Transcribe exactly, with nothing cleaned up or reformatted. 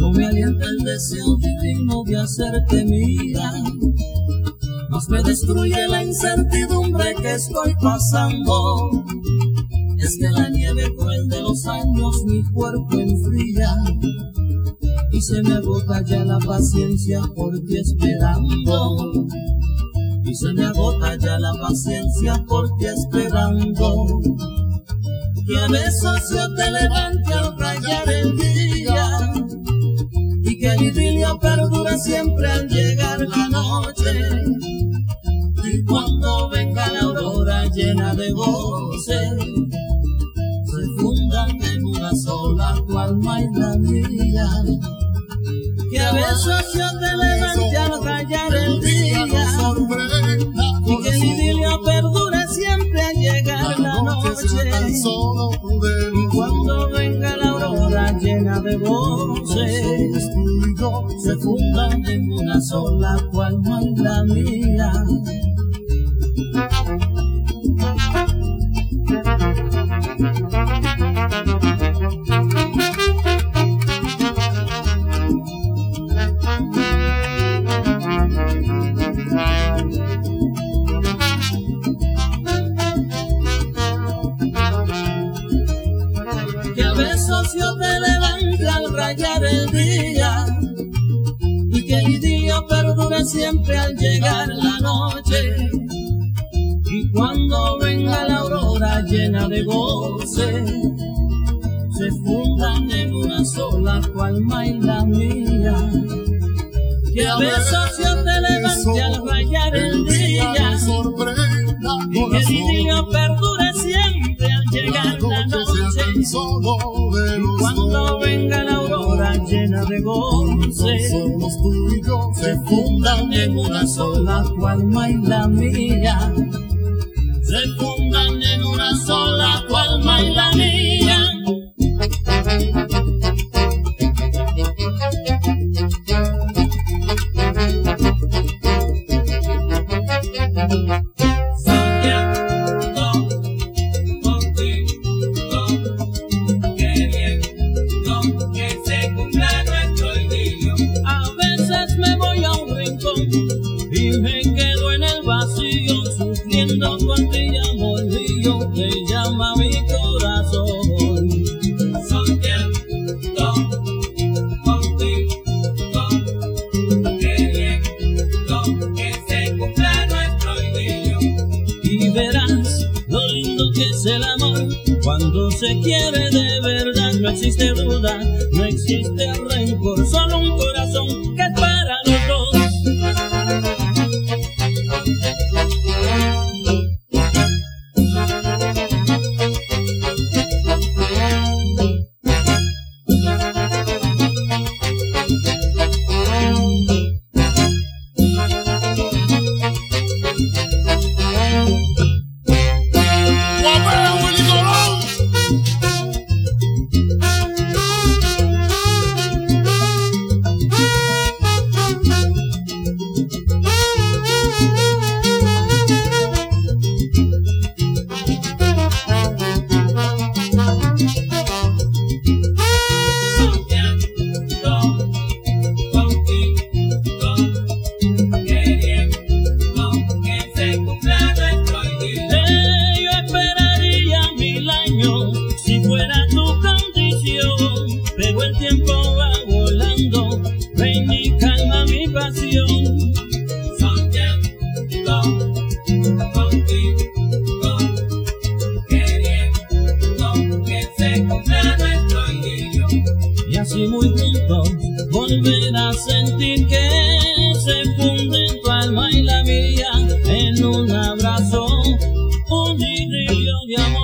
No me alienta el deseo divino de hacerte mía, mas me destruye la incertidumbre que estoy pasando. Es que la nieve cruel de los años mi cuerpo enfría, y se me agota ya la paciencia por ti esperando. Y se me agota ya la paciencia por ti esperando. Que a besos yo te levante al rayar el día, y que el idilio perdure siempre al llegar la noche. Y cuando venga la aurora llena de goce, se fundan en una sola tu alma y la mía. Que a besos yo te levante al rayar el día, y que el idilio perdure siempre al llegar la noche. Y cuando venga la aurora llena de goce, se fundan en una sola tu alma y la mía. Que a besos yo te levante al rayar el día, y que el idilio perdure siempre al llegar la noche. Y cuando venga la aurora llena de goce, se fundan en una sola tu alma y la mía. Que a besos yo te levante al rayar el día, y que el idilio perdure siempre al llegar la noche. Y cuando venga la aurora llena de goce, se fundan en una sola tu alma y la mía. Se fundan en una sola tu alma y la mía. Y me quedo en el vacío, sufriendo con ti amor mío, te llama mi corazón. Soñando contigo, queriendo que se cumpla nuestro idilio. Y verás lo lindo que es el amor, cuando se quiere de verdad. No existe duda, no existe rencor, solo un corazón que es para los dos. Si fuera tu condición, pero el tiempo va volando, ven y calma mi pasión. Soñando contigo, queriendo que se cumpla nuestro idilio. Y así muy juntos volver a sentir que se funden tu alma y la mía en un abrazo, un idilio de amor.